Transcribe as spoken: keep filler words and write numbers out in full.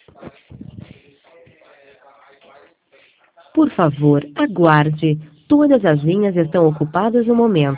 Por favor, aguarde. Todas as linhas estão ocupadas no momento.